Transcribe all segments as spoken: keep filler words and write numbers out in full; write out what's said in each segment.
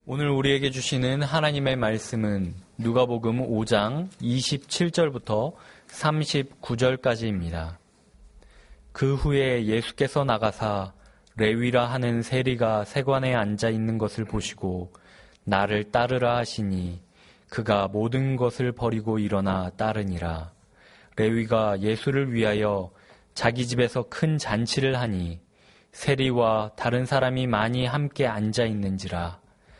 오늘 우리에게 주시는 하나님의 말씀은 누가복음 오 장 이십칠 절부터 삼십구 절까지입니다. 그 후에 예수께서 나가사 레위라 하는 세리가 세관에 앉아 있는 것을 보시고 나를 따르라 하시니 그가 모든 것을 버리고 일어나 따르니라. 레위가 예수를 위하여 자기 집에서 큰 잔치를 하니 세리와 다른 사람이 많이 함께 앉아 있는지라.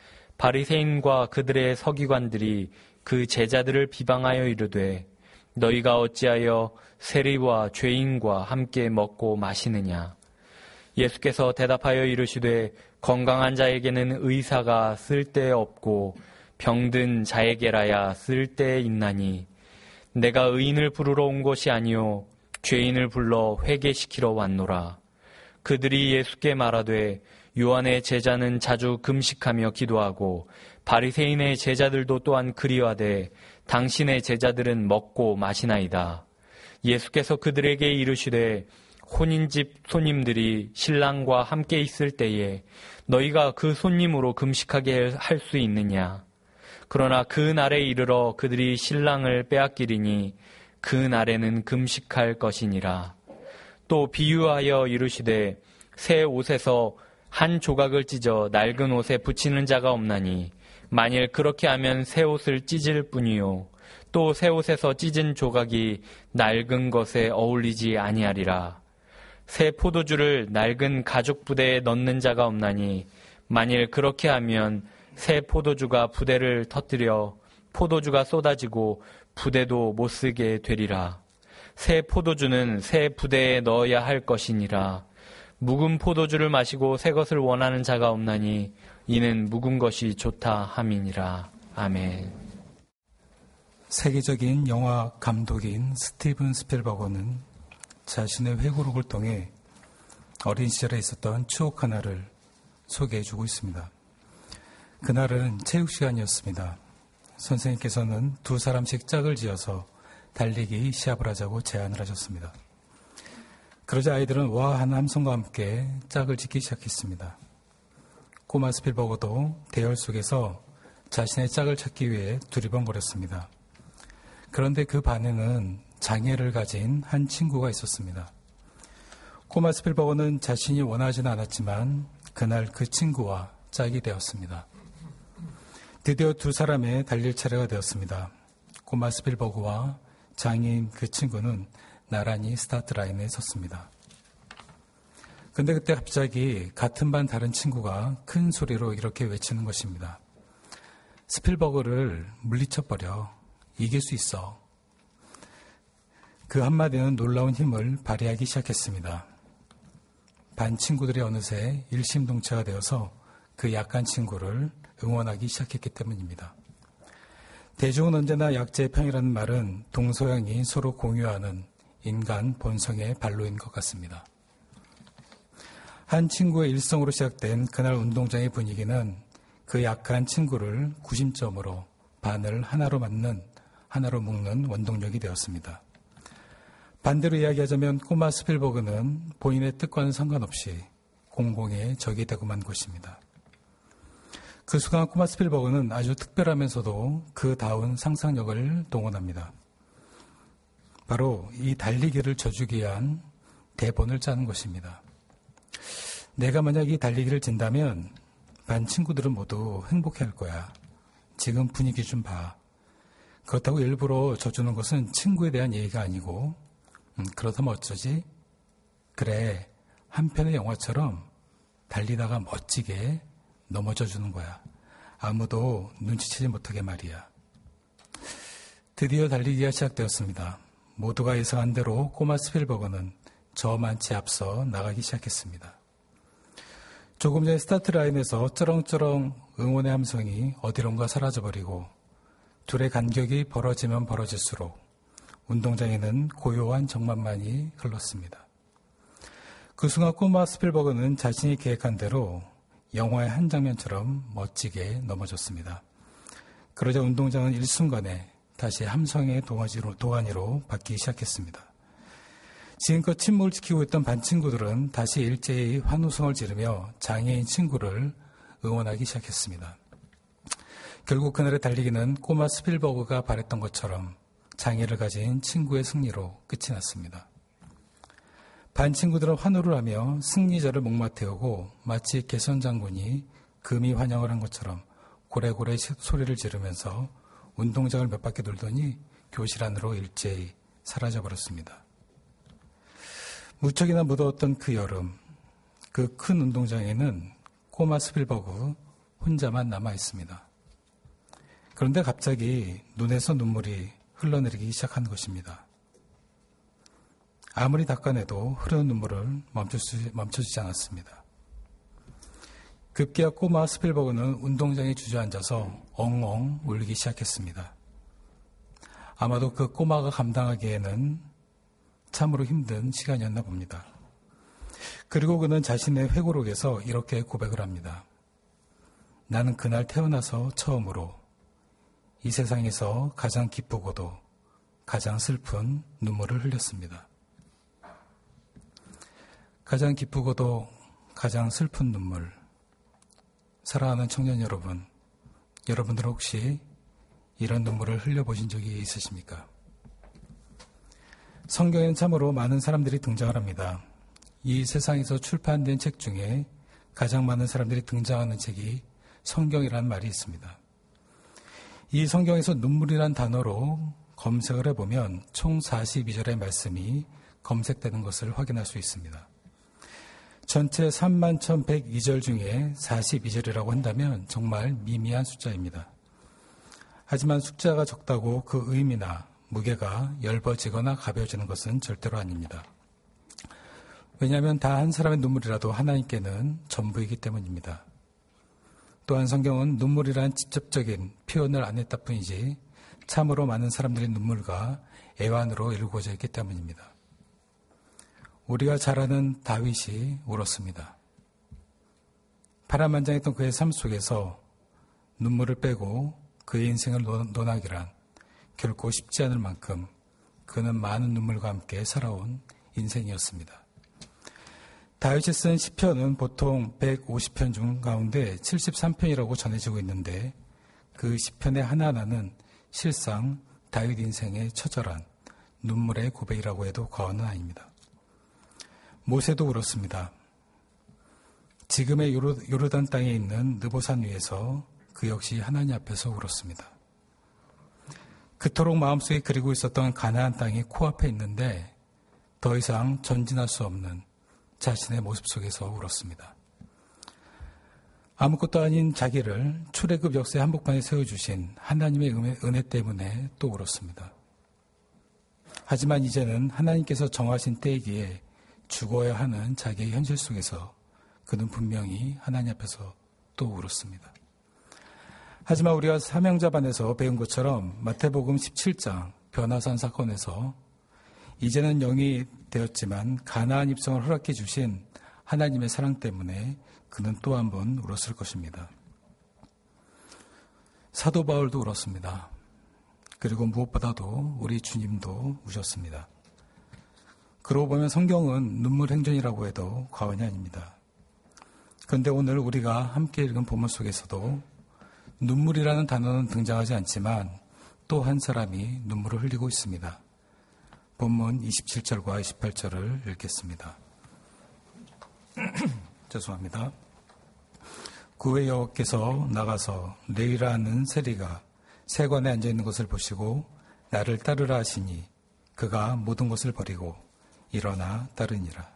바리새인과 그들의 서기관들이 그 제자들을 비방하여 이르되 너희가 어찌하여 세리와 죄인과 함께 먹고 마시느냐. 예수께서 대답하여 이르시되 건강한 자에게는 의사가 쓸데없고 병든 자에게라야 쓸데 있나니 내가 의인을 부르러 온 것이 아니요 죄인을 불러 회개시키러 왔노라. 그들이 예수께 말하되 요한의 제자는 자주 금식하며 기도하고 바리새인의 제자들도 또한 그리하되 당신의 제자들은 먹고 마시나이다. 예수께서 그들에게 이르시되 혼인집 손님들이 신랑과 함께 있을 때에 너희가 그 손님으로 금식하게 할 수 있느냐. 그러나 그 날에 이르러 그들이 신랑을 빼앗기리니 그 날에는 금식할 것이니라. 또 비유하여 이르시되 새 옷에서 한 조각을 찢어 낡은 옷에 붙이는 자가 없나니 만일 그렇게 하면 새 옷을 찢을 뿐이요 또 새 옷에서 찢은 조각이 낡은 것에 어울리지 아니하리라. 새 포도주를 낡은 가죽 부대에 넣는 자가 없나니 만일 그렇게 하면 새 포도주가 부대를 터뜨려 포도주가 쏟아지고 부대도 못 쓰게 되리라. 새 포도주는 새 부대에 넣어야 할 것이니라. 묵은 포도주를 마시고 새 것을 원하는 자가 없나니 이는 묵은 것이 좋다 함이니라. 아멘. 세계적인 영화 감독인 스티븐 스필버거는 자신의 회고록을 통해 어린 시절에 있었던 추억 하나를 소개해주고 있습니다. 그날은 체육 시간이었습니다. 선생님께서는 두 사람씩 짝을 지어서 달리기 시합을 하자고 제안을 하셨습니다. 그러자 아이들은 와 하는 함성과 함께 짝을 짓기 시작했습니다. 꼬마 스필버거도 대열 속에서 자신의 짝을 찾기 위해 두리번거렸습니다. 그런데 그 반에는 장애를 가진 한 친구가 있었습니다. 꼬마 스필버거는 자신이 원하지는 않았지만 그날 그 친구와 짝이 되었습니다. 드디어 두 사람의 달릴 차례가 되었습니다. 꼬마 스필버거와 장애인 그 친구는 나란히 스타트 라인에 섰습니다. 근데 그때 갑자기 같은 반 다른 친구가 큰 소리로 이렇게 외치는 것입니다. 스필버거를 물리쳐버려. 이길 수 있어. 그 한마디는 놀라운 힘을 발휘하기 시작했습니다. 반 친구들이 어느새 일심동체가 되어서 그 약한 친구를 응원하기 시작했기 때문입니다. 대중은 언제나 약자의 편이라는 말은 동서양이 서로 공유하는 인간 본성의 발로인 것 같습니다. 한 친구의 일성으로 시작된 그날 운동장의 분위기는 그 약한 친구를 구심점으로 반을 하나로 맞는, 하나로 묶는 원동력이 되었습니다. 반대로 이야기하자면 꼬마 스필버그는 본인의 뜻과는 상관없이 공공의 적이 되고 만 것입니다. 그 순간 꼬마 스필버그는 아주 특별하면서도 그다운 상상력을 동원합니다. 바로 이 달리기를 져주기 위한 대본을 짜는 것입니다. 내가 만약 이 달리기를 진다면 반 친구들은 모두 행복해할 거야. 지금 분위기 좀 봐. 그렇다고 일부러 져주는 것은 친구에 대한 예의가 아니고 음, 그렇다면 어쩌지? 그래, 한 편의 영화처럼 달리다가 멋지게 넘어져 주는 거야. 아무도 눈치채지 못하게 말이야. 드디어 달리기가 시작되었습니다. 모두가 예상한 대로 꼬마 스필버거는 저만치 앞서 나가기 시작했습니다. 조금 전에 스타트 라인에서 쩌렁쩌렁 응원의 함성이 어디론가 사라져버리고 둘의 간격이 벌어지면 벌어질수록 운동장에는 고요한 정막만이 흘렀습니다. 그 순간 꼬마 스필버거는 자신이 계획한 대로 영화의 한 장면처럼 멋지게 넘어졌습니다. 그러자 운동장은 일순간에 다시 함성의 동아지로, 동안이로 바뀌기 시작했습니다. 지금껏 침묵을 지키고 있던 반 친구들은 다시 일제히 환호성을 지르며 장애인 친구를 응원하기 시작했습니다. 결국 그날의 달리기는 꼬마 스필버그가 바랬던 것처럼 장애를 가진 친구의 승리로 끝이 났습니다. 반 친구들은 환호를 하며 승리자를 목마 태우고 마치 개선 장군이 금이 환영을 한 것처럼 고래고래 소리를 지르면서 운동장을 몇 바퀴 돌더니 교실 안으로 일제히 사라져버렸습니다. 무척이나 무더웠던 그 여름, 그 큰 운동장에는 꼬마 스필버그 혼자만 남아 있습니다. 그런데 갑자기 눈에서 눈물이 흘러내리기 시작한 것입니다. 아무리 닦아내도 흐르는 눈물을 멈춰주지, 멈춰주지 않았습니다. 급기야 꼬마 스필버그는 운동장에 주저앉아서 엉엉 울기 시작했습니다. 아마도 그 꼬마가 감당하기에는 참으로 힘든 시간이었나 봅니다. 그리고 그는 자신의 회고록에서 이렇게 고백을 합니다. 나는 그날 태어나서 처음으로 이 세상에서 가장 기쁘고도 가장 슬픈 눈물을 흘렸습니다. 가장 기쁘고도 가장 슬픈 눈물. 사랑하는 청년 여러분, 여러분들 혹시 이런 눈물을 흘려보신 적이 있으십니까? 성경에는 참으로 많은 사람들이 등장을 합니다. 이 세상에서 출판된 책 중에 가장 많은 사람들이 등장하는 책이 성경이라는 말이 있습니다. 이 성경에서 눈물이란 단어로 검색을 해보면 총 사십이 절의 말씀이 검색되는 것을 확인할 수 있습니다. 전체 삼만 천백이 절 중에 사십이 절이라고 한다면 정말 미미한 숫자입니다. 하지만 숫자가 적다고 그 의미나 무게가 엷어지거나 가벼워지는 것은 절대로 아닙니다. 왜냐하면 다 한 사람의 눈물이라도 하나님께는 전부이기 때문입니다. 또한 성경은 눈물이란 직접적인 표현을 안 했다 뿐이지 참으로 많은 사람들의 눈물과 애환으로 일구어져 있기 때문입니다. 우리가 잘 아는 다윗이 울었습니다. 파란만장했던 그의 삶 속에서 눈물을 빼고 그의 인생을 논하기란 결코 쉽지 않을 만큼 그는 많은 눈물과 함께 살아온 인생이었습니다. 다윗이 쓴 시편은 보통 백오십 편 중 가운데 칠십삼 편이라고 전해지고 있는데 그 시편의 하나하나는 실상 다윗 인생의 처절한 눈물의 고백이라고 해도 과언은 아닙니다. 모세도 울었습니다. 지금의 요르, 요르단 땅에 있는 느보산 위에서 그 역시 하나님 앞에서 울었습니다. 그토록 마음속에 그리고 있었던 가나안 땅이 코앞에 있는데 더 이상 전진할 수 없는 자신의 모습 속에서 울었습니다. 아무것도 아닌 자기를 출애굽 역사의 한복판에 세워주신 하나님의 은혜, 은혜 때문에 또 울었습니다. 하지만 이제는 하나님께서 정하신 때이기에 죽어야 하는 자기의 현실 속에서 그는 분명히 하나님 앞에서 또 울었습니다. 하지만 우리가 사명자반에서 배운 것처럼 마태복음 십칠 장 변화산 사건에서 이제는 영이 되었지만 가나안 입성을 허락해 주신 하나님의 사랑 때문에 그는 또 한 번 울었을 것입니다. 사도 바울도 울었습니다. 그리고 무엇보다도 우리 주님도 우셨습니다. 그러고 보면 성경은 눈물 행전이라고 해도 과언이 아닙니다. 그런데 오늘 우리가 함께 읽은 본문 속에서도 눈물이라는 단어는 등장하지 않지만 또 한 사람이 눈물을 흘리고 있습니다. 본문 이십칠 절과 이십팔 절을 읽겠습니다. 죄송합니다. 구외 여호와께서 나가서 레위라는 세리가 세관에 앉아있는 것을 보시고 나를 따르라 하시니 그가 모든 것을 버리고 일어나 따르니라.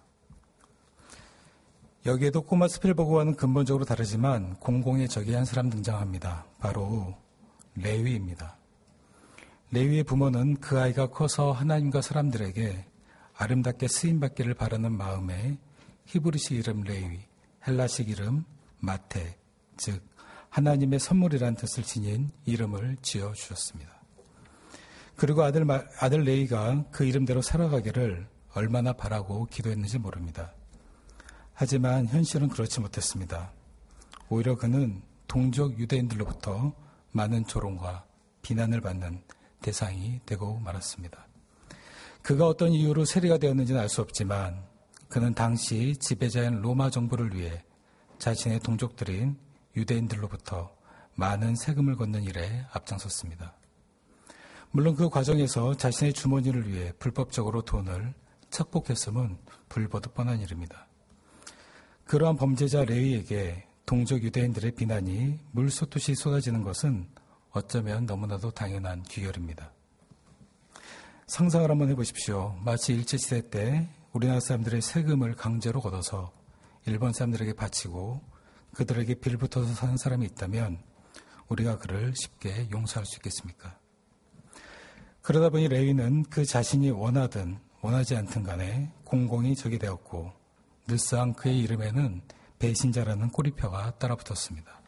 여기에도 꼬마 스필버그와는 근본적으로 다르지만 공공의 적이 한 사람 등장합니다. 바로 레위입니다. 레위의 부모는 그 아이가 커서 하나님과 사람들에게 아름답게 쓰임받기를 바라는 마음에 히브리식 이름 레위, 헬라식 이름 마테, 즉 하나님의 선물이라는 뜻을 지닌 이름을 지어주셨습니다. 그리고 아들, 아들 레위가 그 이름대로 살아가기를 얼마나 바라고 기도했는지 모릅니다. 하지만 현실은 그렇지 못했습니다. 오히려 그는 동족 유대인들로부터 많은 조롱과 비난을 받는 대상이 되고 말았습니다. 그가 어떤 이유로 세리가 되었는지는 알 수 없지만 그는 당시 지배자인 로마 정부를 위해 자신의 동족들인 유대인들로부터 많은 세금을 걷는 일에 앞장섰습니다. 물론 그 과정에서 자신의 주머니를 위해 불법적으로 돈을 착복했음은 불보듯 뻔한 일입니다. 그러한 범죄자 레위에게 동족 유대인들의 비난이 물솟듯이 쏟아지는 것은 어쩌면 너무나도 당연한 귀결입니다. 상상을 한번 해보십시오. 마치 일제시대 때 우리나라 사람들의 세금을 강제로 걷어서 일본 사람들에게 바치고 그들에게 빌붙어서 사는 사람이 있다면 우리가 그를 쉽게 용서할 수 있겠습니까? 그러다 보니 레위는 그 자신이 원하든 원하지 않든 간에 공공이 적이 되었고 늘상 그의 이름에는 배신자라는 꼬리표가 따라붙었습니다.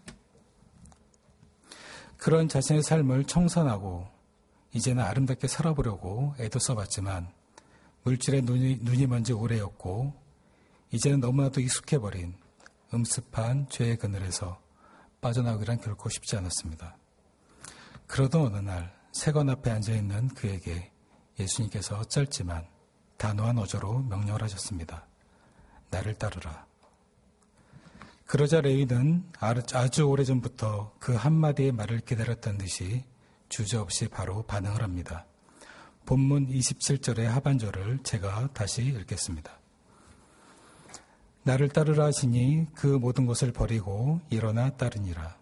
그런 자신의 삶을 청산하고 이제는 아름답게 살아보려고 애도 써봤지만 물질에 눈이, 눈이 먼 지 오래였고 이제는 너무나도 익숙해버린 음습한 죄의 그늘에서 빠져나오기란 결코 쉽지 않았습니다. 그러던 어느 날 세관 앞에 앉아있는 그에게 예수님께서 짧지만 단호한 어조로 명령을 하셨습니다. 나를 따르라. 그러자 레위는 아주 오래전부터 그 한마디의 말을 기다렸던 듯이 주저없이 바로 반응을 합니다. 본문 이십칠 절의 하반절을 제가 다시 읽겠습니다. 나를 따르라 하시니 그 모든 것을 버리고 일어나 따르니라.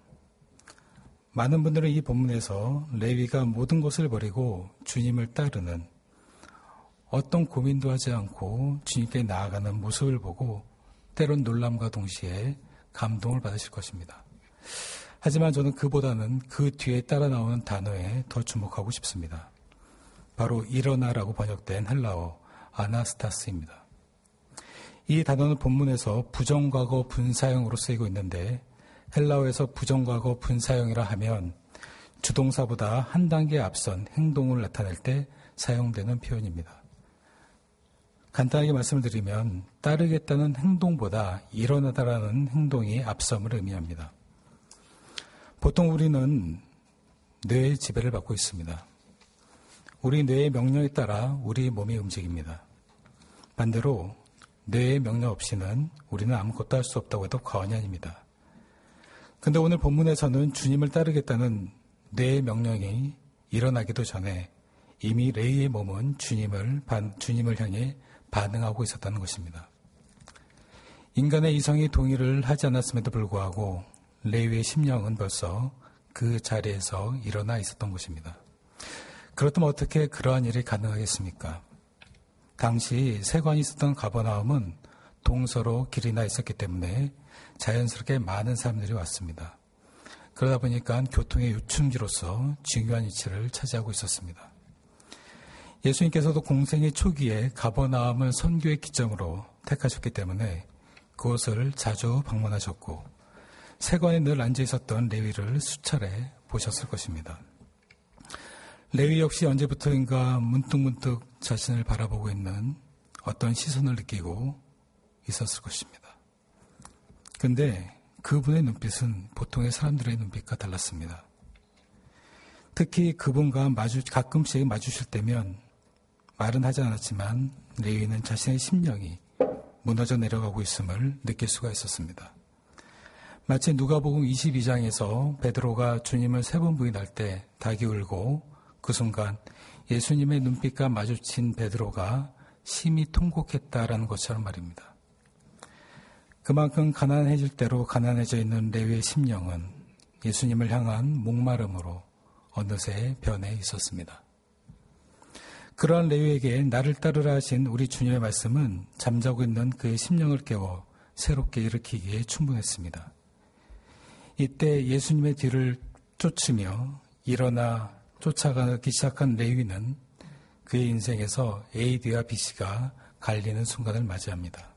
많은 분들은 이 본문에서 레위가 모든 것을 버리고 주님을 따르는 어떤 고민도 하지 않고 주님께 나아가는 모습을 보고 때론 놀람과 동시에 감동을 받으실 것입니다. 하지만 저는 그보다는 그 뒤에 따라 나오는 단어에 더 주목하고 싶습니다. 바로 일어나라고 번역된 헬라어 아나스타스입니다. 이 단어는 본문에서 부정과거 분사형으로 쓰이고 있는데 헬라어에서 부정과거 분사형이라 하면 주동사보다 한 단계 앞선 행동을 나타낼 때 사용되는 표현입니다. 간단하게 말씀을 드리면 따르겠다는 행동보다 일어나다라는 행동이 앞섬을 의미합니다. 보통 우리는 뇌의 지배를 받고 있습니다. 우리 뇌의 명령에 따라 우리 몸이 움직입니다. 반대로 뇌의 명령 없이는 우리는 아무것도 할 수 없다고 해도 과언이 아닙니다. 그런데 오늘 본문에서는 주님을 따르겠다는 뇌의 명령이 일어나기도 전에 이미 레위의 몸은 주님을, 반, 주님을 향해 반응하고 있었다는 것입니다. 인간의 이성이 동의를 하지 않았음에도 불구하고 레위의 심령은 벌써 그 자리에서 일어나 있었던 것입니다. 그렇다면 어떻게 그러한 일이 가능하겠습니까? 당시 세관이 있었던 가버나움은 동서로 길이 나 있었기 때문에 자연스럽게 많은 사람들이 왔습니다. 그러다 보니까 교통의 요충지로서 중요한 위치를 차지하고 있었습니다. 예수님께서도 공생의 초기에 가버나움을 선교의 기점으로 택하셨기 때문에 그곳을 자주 방문하셨고 세관에 늘 앉아 있었던 레위를 수차례 보셨을 것입니다. 레위 역시 언제부터인가 문득문득 자신을 바라보고 있는 어떤 시선을 느끼고 있었을 것입니다. 그런데 그분의 눈빛은 보통의 사람들의 눈빛과 달랐습니다. 특히 그분과 마주, 가끔씩 마주칠 때면 말은 하지 않았지만 레위는 자신의 심령이 무너져 내려가고 있음을 느낄 수가 있었습니다. 마치 누가복음 이십이 장에서 베드로가 주님을 세 번 부인할 때 닭이 울고 그 순간 예수님의 눈빛과 마주친 베드로가 심히 통곡했다라는 것처럼 말입니다. 그만큼 가난해질 대로 가난해져 있는 레위의 심령은 예수님을 향한 목마름으로 어느새 변해 있었습니다. 그러한 레위에게 나를 따르라 하신 우리 주님의 말씀은 잠자고 있는 그의 심령을 깨워 새롭게 일으키기에 충분했습니다. 이때 예수님의 뒤를 쫓으며 일어나 쫓아가기 시작한 레위는 그의 인생에서 A와 B씨가 갈리는 순간을 맞이합니다.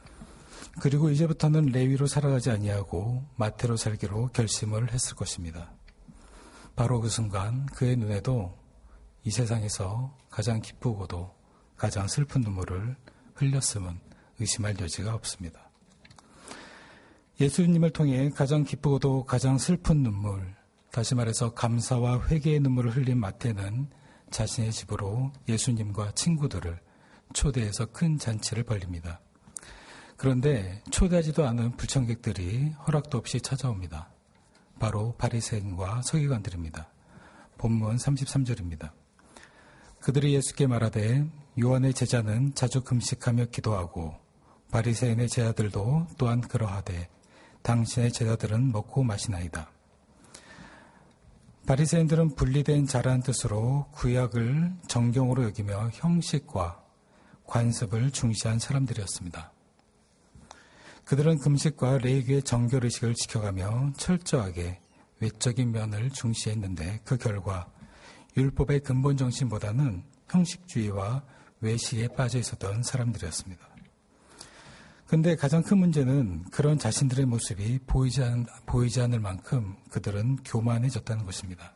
그리고 이제부터는 레위로 살아가지 아니하고 마태로 살기로 결심을 했을 것입니다. 바로 그 순간 그의 눈에도 이 세상에서 가장 기쁘고도 가장 슬픈 눈물을 흘렸음은 의심할 여지가 없습니다. 예수님을 통해 가장 기쁘고도 가장 슬픈 눈물, 다시 말해서 감사와 회개의 눈물을 흘린 마태는 자신의 집으로 예수님과 친구들을 초대해서 큰 잔치를 벌립니다. 그런데 초대하지도 않은 불청객들이 허락도 없이 찾아옵니다. 바로 바리새인과 서기관들입니다. 본문 삼십삼 절입니다. 그들이 예수께 말하되 요한의 제자는 자주 금식하며 기도하고 바리새인의 제자들도 또한 그러하되 당신의 제자들은 먹고 마시나이다. 바리새인들은 분리된 자라는 뜻으로 구약을 정경으로 여기며 형식과 관습을 중시한 사람들이었습니다. 그들은 금식과 레위기의 정결의식을 지켜가며 철저하게 외적인 면을 중시했는데 그 결과 율법의 근본 정신보다는 형식주의와 외식에 빠져 있었던 사람들이었습니다. 그런데 가장 큰 문제는 그런 자신들의 모습이 보이지, 않, 보이지 않을 만큼 그들은 교만해졌다는 것입니다.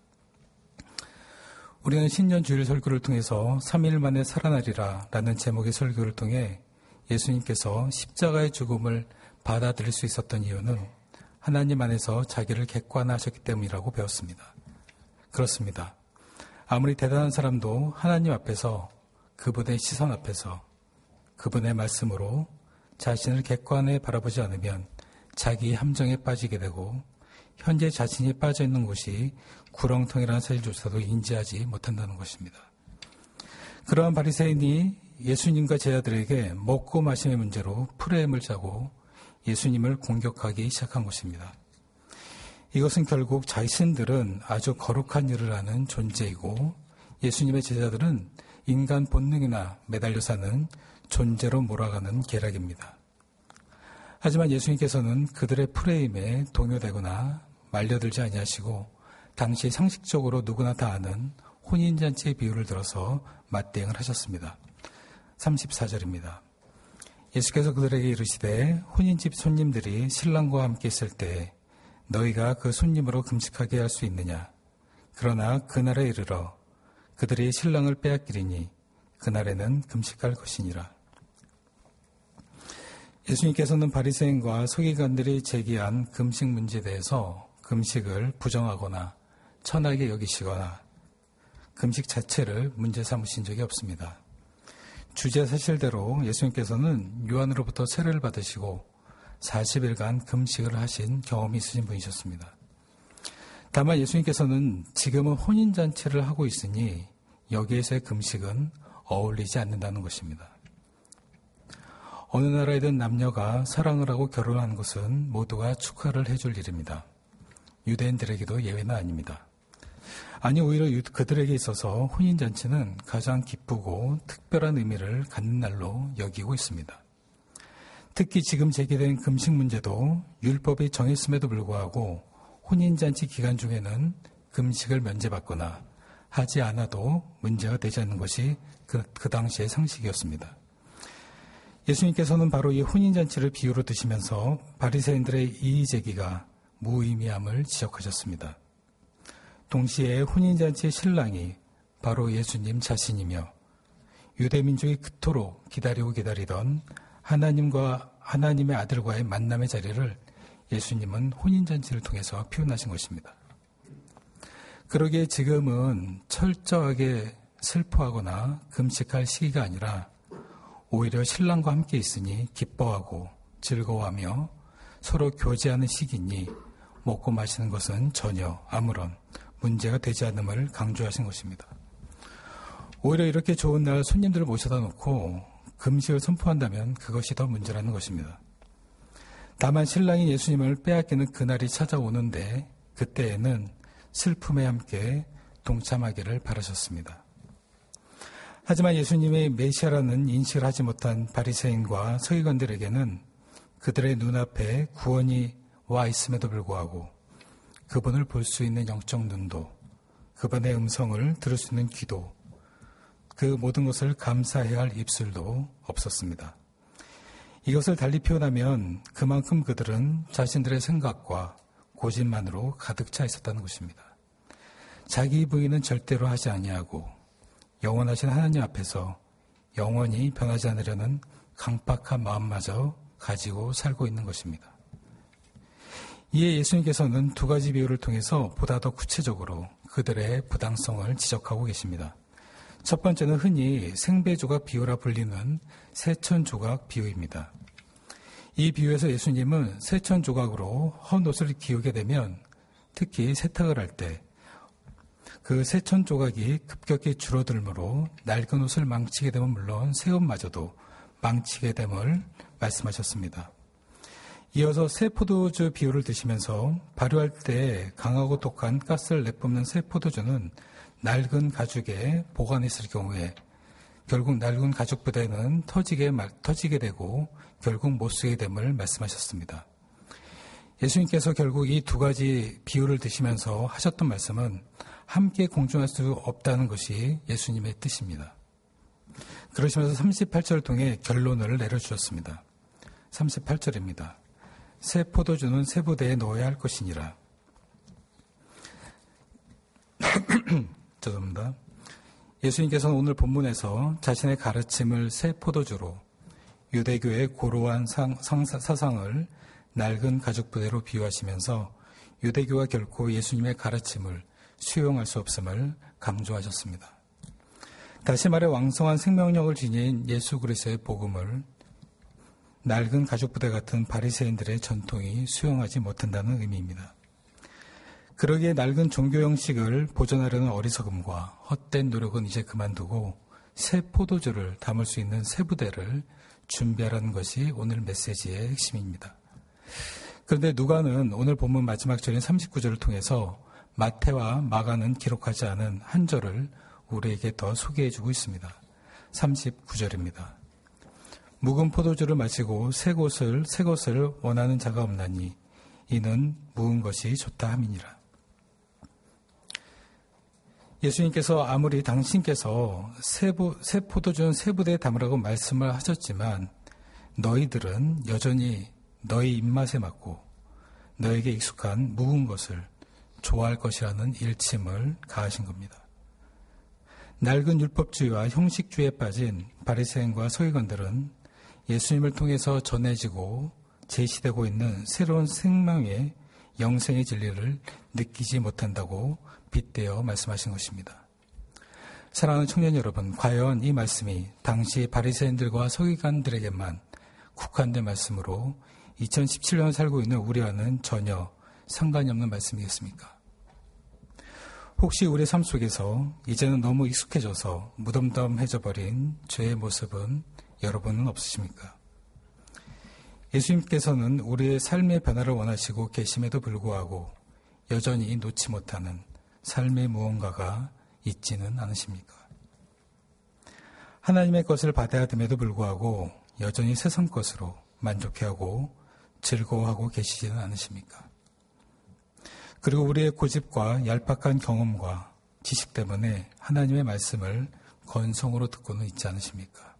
우리는 신년 주일 설교를 통해서 삼 일 만에 살아나리라 라는 제목의 설교를 통해 예수님께서 십자가의 죽음을 받아들일 수 있었던 이유는 하나님 안에서 자기를 객관화하셨기 때문이라고 배웠습니다. 그렇습니다. 아무리 대단한 사람도 하나님 앞에서 그분의 시선 앞에서 그분의 말씀으로 자신을 객관에 바라보지 않으면 자기 함정에 빠지게 되고 현재 자신이 빠져있는 곳이 구렁텅이라는 사실조차도 인지하지 못한다는 것입니다. 그러한 바리새인이 예수님과 제자들에게 먹고 마심의 문제로 프레임을 짜고 예수님을 공격하기 시작한 것입니다. 이것은 결국 자신들은 아주 거룩한 일을 하는 존재이고 예수님의 제자들은 인간 본능이나 매달려 사는 존재로 몰아가는 계략입니다. 하지만 예수님께서는 그들의 프레임에 동요되거나 말려들지 아니하시고 당시 상식적으로 누구나 다 아는 혼인잔치의 비유를 들어서 맞대응을 하셨습니다. 삼십사 절입니다. 예수께서 그들에게 이르시되 혼인집 손님들이 신랑과 함께 있을 때 너희가 그 손님으로 금식하게 할 수 있느냐? 그러나 그날에 이르러 그들이 신랑을 빼앗기리니 그날에는 금식할 것이니라. 예수님께서는 바리새인과 서기관들이 제기한 금식 문제에 대해서 금식을 부정하거나 천하게 여기시거나 금식 자체를 문제 삼으신 적이 없습니다. 주제 사실대로 예수님께서는 요한으로부터 세례를 받으시고 사십 일간 금식을 하신 경험이 있으신 분이셨습니다. 다만 예수님께서는 지금은 혼인잔치를 하고 있으니 여기에서의 금식은 어울리지 않는다는 것입니다. 어느 나라이든 남녀가 사랑을 하고 결혼하는 것은 모두가 축하를 해줄 일입니다. 유대인들에게도 예외는 아닙니다. 아니 오히려 그들에게 있어서 혼인잔치는 가장 기쁘고 특별한 의미를 갖는 날로 여기고 있습니다. 특히 지금 제기된 금식 문제도 율법이 정했음에도 불구하고 혼인잔치 기간 중에는 금식을 면제받거나 하지 않아도 문제가 되지 않는 것이 그, 그 당시의 상식이었습니다. 예수님께서는 바로 이 혼인잔치를 비유로 드시면서 바리새인들의 이의제기가 무의미함을 지적하셨습니다. 동시에 혼인잔치의 신랑이 바로 예수님 자신이며 유대민족이 그토록 기다리고 기다리던 하나님과 하나님의 아들과의 만남의 자리를 예수님은 혼인잔치를 통해서 표현하신 것입니다. 그러기에 지금은 철저하게 슬퍼하거나 금식할 시기가 아니라 오히려 신랑과 함께 있으니 기뻐하고 즐거워하며 서로 교제하는 시기니 먹고 마시는 것은 전혀 아무런 문제가 되지 않음을 강조하신 것입니다. 오히려 이렇게 좋은 날 손님들을 모셔다 놓고 금식을 선포한다면 그것이 더 문제라는 것입니다. 다만 신랑이 예수님을 빼앗기는 그날이 찾아오는데 그때에는 슬픔에 함께 동참하기를 바라셨습니다. 하지만 예수님의 메시아라는 인식을 하지 못한 바리새인과 서기관들에게는 그들의 눈앞에 구원이 와 있음에도 불구하고 그분을 볼 수 있는 영적 눈도, 그분의 음성을 들을 수 있는 귀도, 그 모든 것을 감사해야 할 입술도 없었습니다. 이것을 달리 표현하면 그만큼 그들은 자신들의 생각과 고집만으로 가득 차 있었다는 것입니다. 자기 부인은 절대로 하지 아니하고 영원하신 하나님 앞에서 영원히 변하지 않으려는 강박한 마음마저 가지고 살고 있는 것입니다. 이에 예수님께서는 두 가지 비유를 통해서 보다 더 구체적으로 그들의 부당성을 지적하고 계십니다. 첫 번째는 흔히 생배조각 비유라 불리는 세천조각 비유입니다. 이 비유에서 예수님은 세천조각으로 헌 옷을 기우게 되면 특히 세탁을 할 때 그 세천 조각이 급격히 줄어들므로 낡은 옷을 망치게 되면 물론 새 옷마저도 망치게 됨을 말씀하셨습니다. 이어서 새 포도주 비유를 드시면서 발효할 때 강하고 독한 가스를 내뿜는 새 포도주는 낡은 가죽에 보관했을 경우에 결국 낡은 가죽 부대는 터지게, 터지게 되고 결국 못 쓰게 됨을 말씀하셨습니다. 예수님께서 결국 이 두 가지 비유를 드시면서 하셨던 말씀은 함께 공존할 수 없다는 것이 예수님의 뜻입니다. 그러시면서 삼십팔 절을 통해 결론을 내려주셨습니다. 삼십팔 절입니다. 새 포도주는 새 부대에 넣어야 할 것이니라. 죄송합니다. 예수님께서는 오늘 본문에서 자신의 가르침을 새 포도주로 유대교의 고루한 상, 상, 사상을 낡은 가죽 부대로 비유하시면서 유대교가 결코 예수님의 가르침을 수용할 수 없음을 강조하셨습니다. 다시 말해 왕성한 생명력을 지닌 예수 그리스도의 복음을 낡은 가죽 부대 같은 바리새인들의 전통이 수용하지 못한다는 의미입니다. 그러기에 낡은 종교 형식을 보존하려는 어리석음과 헛된 노력은 이제 그만두고 새 포도주를 담을 수 있는 새 부대를 준비하라는 것이 오늘 메시지의 핵심입니다. 그런데 누가는 오늘 본문 마지막 절인 삼십구 절을 통해서 마태와 마가는 기록하지 않은 한 절을 우리에게 더 소개해주고 있습니다. 삼십구 절입니다. 묵은 포도주를 마시고 새 것을, 새 것을 원하는 자가 없나니 이는 묵은 것이 좋다 함이니라. 예수님께서 아무리 당신께서 새, 새 포도주는 새 부대에 담으라고 말씀을 하셨지만 너희들은 여전히 너희 입맛에 맞고 너에게 익숙한 묵은 것을 좋아할 것이라는 일침을 가하신 겁니다. 낡은 율법주의와 형식주의에 빠진 바리새인과 서기관들은 예수님을 통해서 전해지고 제시되고 있는 새로운 생명의 영생의 진리를 느끼지 못한다고 빗대어 말씀하신 것입니다. 사랑하는 청년 여러분, 과연 이 말씀이 당시 바리새인들과 서기관들에게만 국한된 말씀으로 이천십칠 년을 살고 있는 우리와는 전혀 상관이 없는 말씀이겠습니까? 혹시 우리의 삶 속에서 이제는 너무 익숙해져서 무덤덤해져 버린 죄의 모습은 여러분은 없으십니까? 예수님께서는 우리의 삶의 변화를 원하시고 계심에도 불구하고 여전히 놓지 못하는 삶의 무언가가 있지는 않으십니까? 하나님의 것을 받아야 됨에도 불구하고 여전히 세상 것으로 만족해하고 즐거워하고 계시지는 않으십니까? 그리고 우리의 고집과 얄팍한 경험과 지식 때문에 하나님의 말씀을 건성으로 듣고는 있지 않으십니까?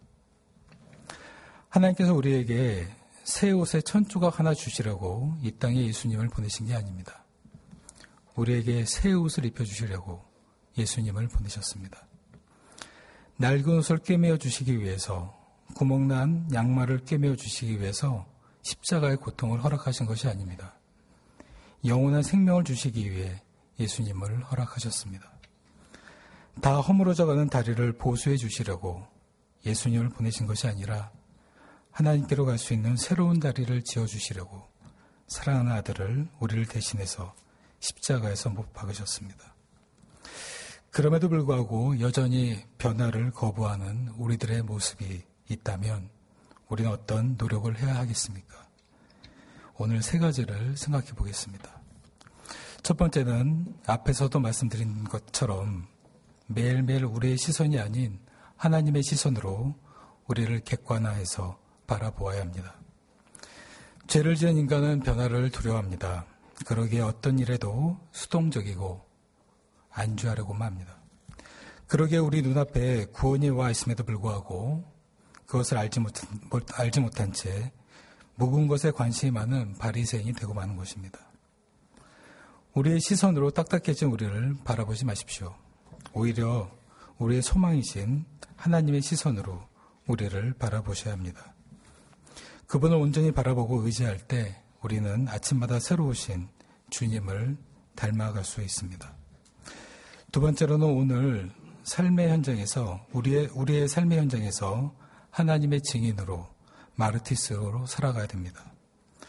하나님께서 우리에게 새 옷에 천조각 하나 주시려고 이 땅에 예수님을 보내신 게 아닙니다. 우리에게 새 옷을 입혀주시려고 예수님을 보내셨습니다. 낡은 옷을 꿰매어 주시기 위해서, 구멍난 양말을 꿰매어 주시기 위해서 십자가의 고통을 허락하신 것이 아닙니다. 영원한 생명을 주시기 위해 예수님을 허락하셨습니다. 다 허물어져가는 다리를 보수해 주시려고 예수님을 보내신 것이 아니라 하나님께로 갈 수 있는 새로운 다리를 지어주시려고 사랑하는 아들을 우리를 대신해서 십자가에서 못 박으셨습니다. 그럼에도 불구하고 여전히 변화를 거부하는 우리들의 모습이 있다면 우리는 어떤 노력을 해야 하겠습니까? 오늘 세 가지를 생각해 보겠습니다. 첫 번째는 앞에서도 말씀드린 것처럼 매일매일 우리의 시선이 아닌 하나님의 시선으로 우리를 객관화해서 바라보아야 합니다. 죄를 지은 인간은 변화를 두려워합니다. 그러기에 어떤 일에도 수동적이고 안주하려고만 합니다. 그러기에 우리 눈앞에 구원이 와 있음에도 불구하고 그것을 알지 못한, 알지 못한 채 묵은 것에 관심이 많은 바리새인이 되고 마는 것입니다. 우리의 시선으로 딱딱해진 우리를 바라보지 마십시오. 오히려 우리의 소망이신 하나님의 시선으로 우리를 바라보셔야 합니다. 그분을 온전히 바라보고 의지할 때 우리는 아침마다 새로 오신 주님을 닮아갈 수 있습니다. 두 번째로는 오늘 삶의 현장에서 우리의, 우리의 삶의 현장에서 하나님의 증인으로 마르티스로 살아가야 됩니다.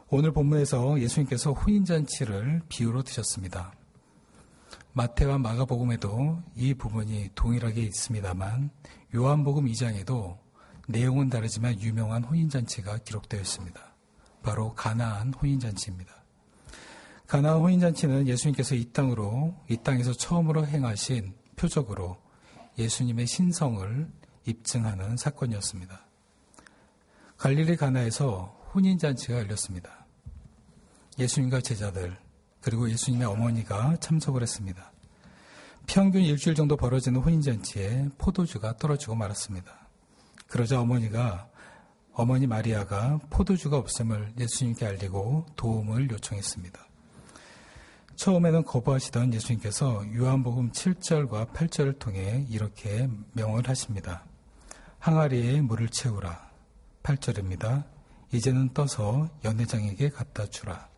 오늘 본문에서 예수님께서 혼인잔치를 비유로 드셨습니다. 마태와 마가복음에도 이 부분이 동일하게 있습니다만 요한복음 이 장에도 내용은 다르지만 유명한 혼인잔치가 기록되어 있습니다. 바로 가나안 혼인잔치입니다. 가나안 혼인잔치는 예수님께서 이 땅으로, 이 땅에서 처음으로 행하신 표적으로 예수님의 신성을 입증하는 사건이었습니다. 갈릴리 가나에서 혼인잔치가 열렸습니다. 예수님과 제자들, 그리고 예수님의 어머니가 참석을 했습니다. 평균 일주일 정도 벌어지는 혼인잔치에 포도주가 떨어지고 말았습니다. 그러자 어머니가, 어머니 마리아가 포도주가 없음을 예수님께 알리고 도움을 요청했습니다. 처음에는 거부하시던 예수님께서 요한복음 칠 절과 팔 절을 통해 이렇게 명을 하십니다. 항아리에 물을 채우라. 팔 절입니다. 이제는 떠서 연회장에게 갖다 주라.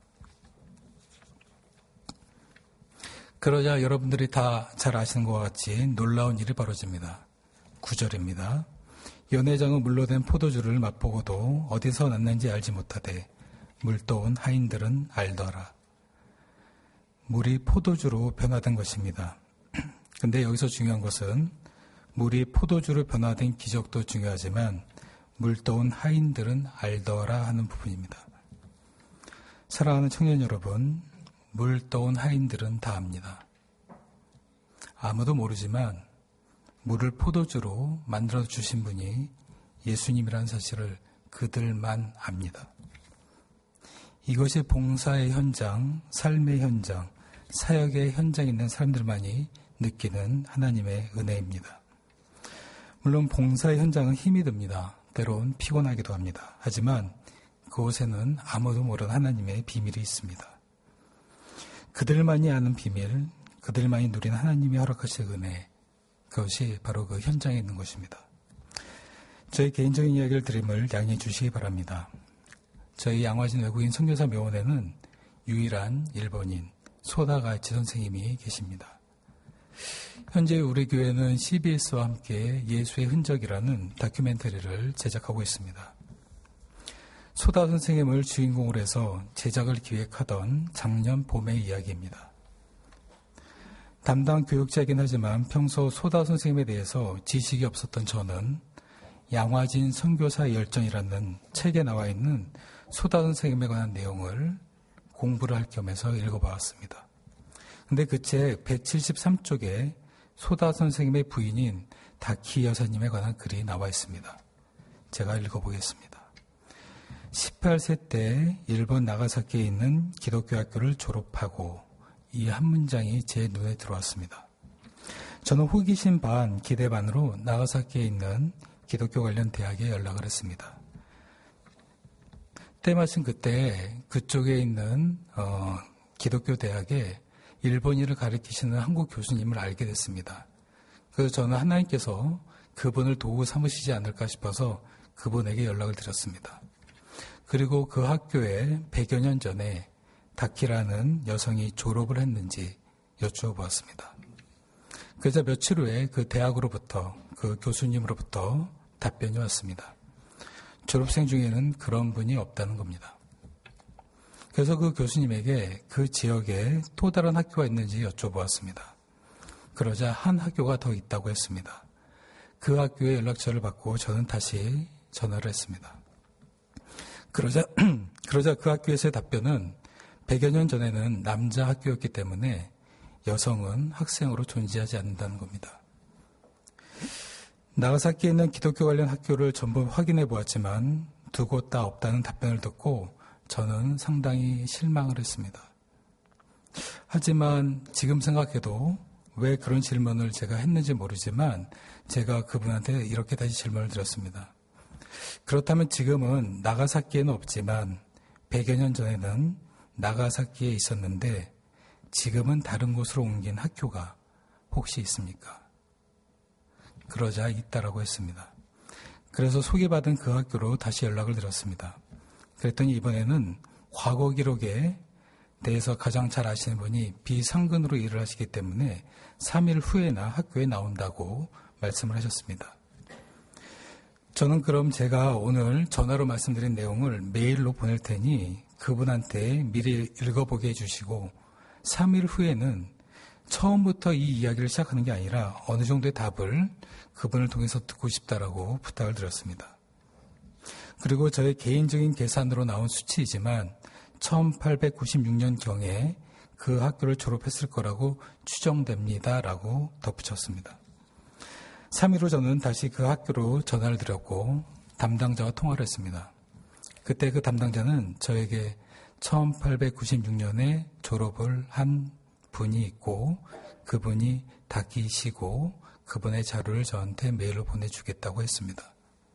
그러자 여러분들이 다 잘 아시는 것과 같이 놀라운 일이 벌어집니다. 구 절입니다. 연회장은 물로 된 포도주를 맛보고도 어디서 났는지 알지 못하되 물떠온 하인들은 알더라. 물이 포도주로 변화된 것입니다. 근데 여기서 중요한 것은 물이 포도주로 변화된 기적도 중요하지만 물떠온 하인들은 알더라 하는 부분입니다. 사랑하는 청년 여러분, 물떠온 하인들은 다 압니다. 아무도 모르지만 물을 포도주로 만들어 주신 분이 예수님이라는 사실을 그들만 압니다. 이것이 봉사의 현장, 삶의 현장, 사역의 현장에 있는 사람들만이 느끼는 하나님의 은혜입니다. 물론 봉사의 현장은 힘이 듭니다. 때론 피곤하기도 합니다. 하지만 그곳에는 아무도 모르는 하나님의 비밀이 있습니다. 그들만이 아는 비밀, 그들만이 누린 하나님이 허락하신 은혜, 그것이 바로 그 현장에 있는 것입니다. 저희 개인적인 이야기를 드림을 양해해 주시기 바랍니다. 저희 양화진 외국인 선교사 묘원에는 유일한 일본인 소다가이치 선생님이 계십니다. 현재 우리 교회는 씨비에스와 함께 예수의 흔적이라는 다큐멘터리를 제작하고 있습니다. 소다 선생님을 주인공으로 해서 제작을 기획하던 작년 봄의 이야기입니다. 담당 교육자이긴 하지만 평소 소다 선생님에 대해서 지식이 없었던 저는 양화진 선교사 열정이라는 책에 나와 있는 소다 선생님에 관한 내용을 공부를 할 겸해서 읽어보았습니다. 근데 그 책 백칠십삼 쪽에 소다 선생님의 부인인 다키 여사님에 관한 글이 나와 있습니다. 제가 읽어보겠습니다. 십팔 세 때 일본 나가사키에 있는 기독교 학교를 졸업하고 이 한 문장이 제 눈에 들어왔습니다. 저는 호기심 반 기대 반으로 나가사키에 있는 기독교 관련 대학에 연락을 했습니다. 때마침 그때 그쪽에 있는 어, 기독교 대학에 일본인을 가르치시는 한국 교수님을 알게 됐습니다. 그래서 저는 하나님께서 그분을 도구 삼으시지 않을까 싶어서 그분에게 연락을 드렸습니다. 그리고 그 학교에 백여 년 전에 다키라는 여성이 졸업을 했는지 여쭈어 보았습니다. 그래서 며칠 후에 그 대학으로부터, 그 교수님으로부터 답변이 왔습니다. 졸업생 중에는 그런 분이 없다는 겁니다. 그래서 그 교수님에게 그 지역에 또 다른 학교가 있는지 여쭤보았습니다. 그러자 한 학교가 더 있다고 했습니다. 그 학교의 연락처를 받고 저는 다시 전화를 했습니다. 그러자, 그러자 그 학교에서의 답변은 백여 년 전에는 남자 학교였기 때문에 여성은 학생으로 존재하지 않는다는 겁니다. 나가사키에 있는 기독교 관련 학교를 전부 확인해 보았지만 두 곳 다 없다는 답변을 듣고 저는 상당히 실망을 했습니다. 하지만 지금 생각해도 왜 그런 질문을 제가 했는지 모르지만 제가 그분한테 이렇게 다시 질문을 드렸습니다. 그렇다면 지금은 나가사키에는 없지만 백여 년 전에는 나가사키에 있었는데 지금은 다른 곳으로 옮긴 학교가 혹시 있습니까? 그러자 있다라고 했습니다. 그래서 소개받은 그 학교로 다시 연락을 드렸습니다. 그랬더니 이번에는 과거 기록에 대해서 가장 잘 아시는 분이 비상근으로 일을 하시기 때문에 삼 일 후에나 학교에 나온다고 말씀을 하셨습니다. 저는 그럼 제가 오늘 전화로 말씀드린 내용을 메일로 보낼 테니 그분한테 미리 읽어보게 해주시고 삼 일 후에는 처음부터 이 이야기를 시작하는 게 아니라 어느 정도의 답을 그분을 통해서 듣고 싶다라고 부탁을 드렸습니다. 그리고 저의 개인적인 계산으로 나온 수치이지만 천팔백구십육 년경에 그 학교를 졸업했을 거라고 추정됩니다라고 덧붙였습니다. 삼 일 후 저는 다시 그 학교로 전화를 드렸고 담당자와 통화를 했습니다. 그때 그 담당자는 저에게 천팔백구십육 년에 졸업을 한 분이 있고 그분이 닦이시고 그분의 자료를 저한테 메일로 보내주겠다고 했습니다.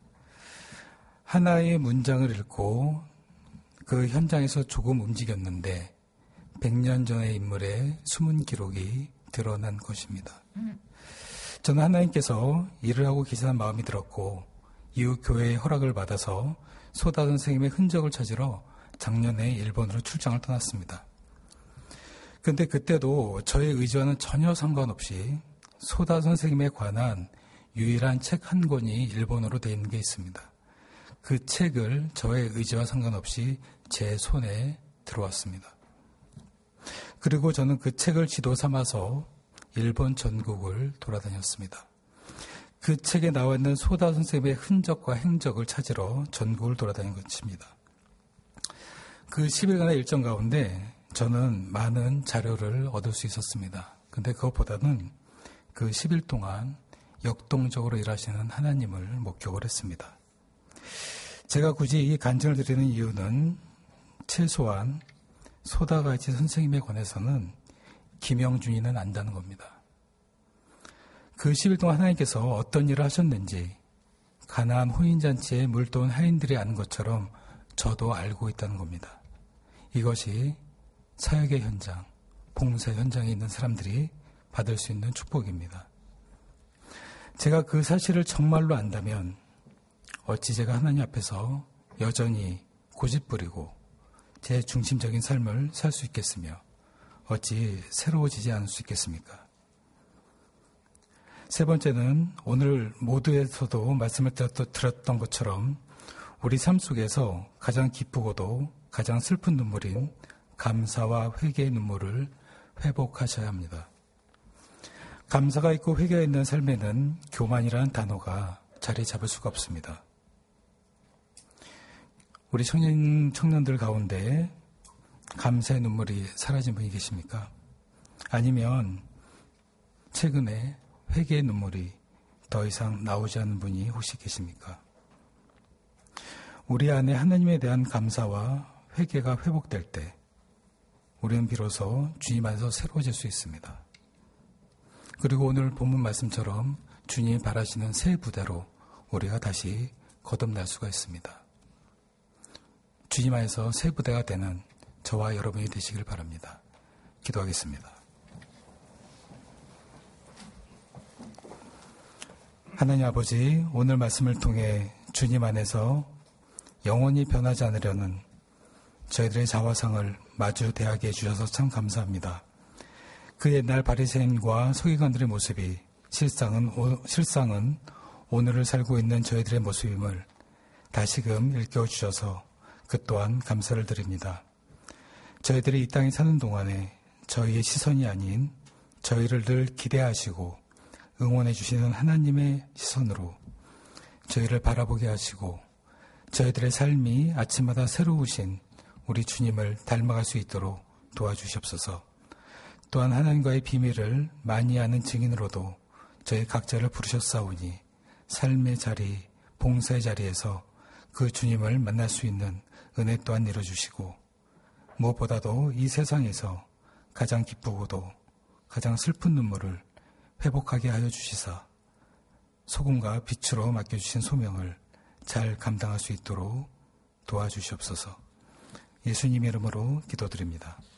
하나의 문장을 읽고 그 현장에서 조금 움직였는데 백 년 전의 인물의 숨은 기록이 드러난 것입니다. 저는 하나님께서 일을 하고 계시다는 마음이 들었고 이후 교회의 허락을 받아서 소다 선생님의 흔적을 찾으러 작년에 일본으로 출장을 떠났습니다. 그런데 그때도 저의 의지와는 전혀 상관없이 소다 선생님에 관한 유일한 책 한 권이 일본어로 되어 있는 게 있습니다. 그 책을 저의 의지와 상관없이 제 손에 들어왔습니다. 그리고 저는 그 책을 지도 삼아서 일본 전국을 돌아다녔습니다. 그 책에 나와 있는 소다 선생님의 흔적과 행적을 찾으러 전국을 돌아다닌 것입니다. 그 십 일간의 일정 가운데 저는 많은 자료를 얻을 수 있었습니다. 근데 그것보다는 그 십 일 동안 역동적으로 일하시는 하나님을 목격을 했습니다. 제가 굳이 이 간증을 드리는 이유는 최소한 소다가이치 선생님에 관해서는 김영준이는 안다는 겁니다. 그 십 일 동안 하나님께서 어떤 일을 하셨는지 가나안 혼인잔치에 물도온 하인들이 아는 것처럼 저도 알고 있다는 겁니다. 이것이 사역의 현장, 봉사 현장에 있는 사람들이 받을 수 있는 축복입니다. 제가 그 사실을 정말로 안다면 어찌 제가 하나님 앞에서 여전히 고집부리고 제 중심적인 삶을 살 수 있겠으며 어찌 새로워지지 않을 수 있겠습니까? 세 번째는 오늘 모두에서도 말씀을 드렸던 것처럼 우리 삶 속에서 가장 기쁘고도 가장 슬픈 눈물인 감사와 회개의 눈물을 회복하셔야 합니다. 감사가 있고 회개가 있는 삶에는 교만이라는 단어가 자리 잡을 수가 없습니다. 우리 청년, 청년들 가운데 감사의 눈물이 사라진 분이 계십니까? 아니면 최근에 회개의 눈물이 더 이상 나오지 않는 분이 혹시 계십니까? 우리 안에 하나님에 대한 감사와 회개가 회복될 때 우리는 비로소 주님 안에서 새로워질 수 있습니다. 그리고 오늘 본문 말씀처럼 주님이 바라시는 새 부대로 우리가 다시 거듭날 수가 있습니다. 주님 안에서 새 부대가 되는 저와 여러분이 되시길 바랍니다. 기도하겠습니다. 하나님 아버지, 오늘 말씀을 통해 주님 안에서 영원히 변하지 않으려는 저희들의 자화상을 마주 대하게 해주셔서 참 감사합니다. 그 옛날 바리새인과 서기관들의 모습이 실상은, 실상은 오늘을 살고 있는 저희들의 모습임을 다시금 일깨워주셔서 그 또한 감사를 드립니다. 저희들이 이 땅에 사는 동안에 저희의 시선이 아닌 저희를 늘 기대하시고 응원해 주시는 하나님의 시선으로 저희를 바라보게 하시고 저희들의 삶이 아침마다 새로우신 우리 주님을 닮아갈 수 있도록 도와주시옵소서. 또한 하나님과의 비밀을 많이 아는 증인으로도 저희 각자를 부르셨사오니 삶의 자리, 봉사의 자리에서 그 주님을 만날 수 있는 은혜 또한 내려주시고 무엇보다도 이 세상에서 가장 기쁘고도 가장 슬픈 눈물을 회복하게 하여 주시사 소금과 빛으로 맡겨주신 소명을 잘 감당할 수 있도록 도와주시옵소서. 예수님 이름으로 기도드립니다.